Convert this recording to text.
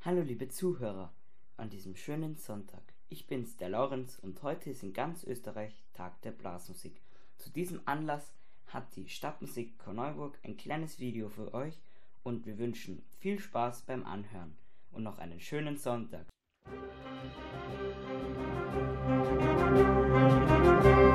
Hallo liebe Zuhörer, an diesem schönen Sonntag. Ich bin's, der Lorenz, und heute ist in ganz Österreich Tag der Blasmusik. Zu diesem Anlass hat die Stadtmusik Korneuburg ein kleines Video für euch und wir wünschen viel Spaß beim Anhören und noch einen schönen Sonntag.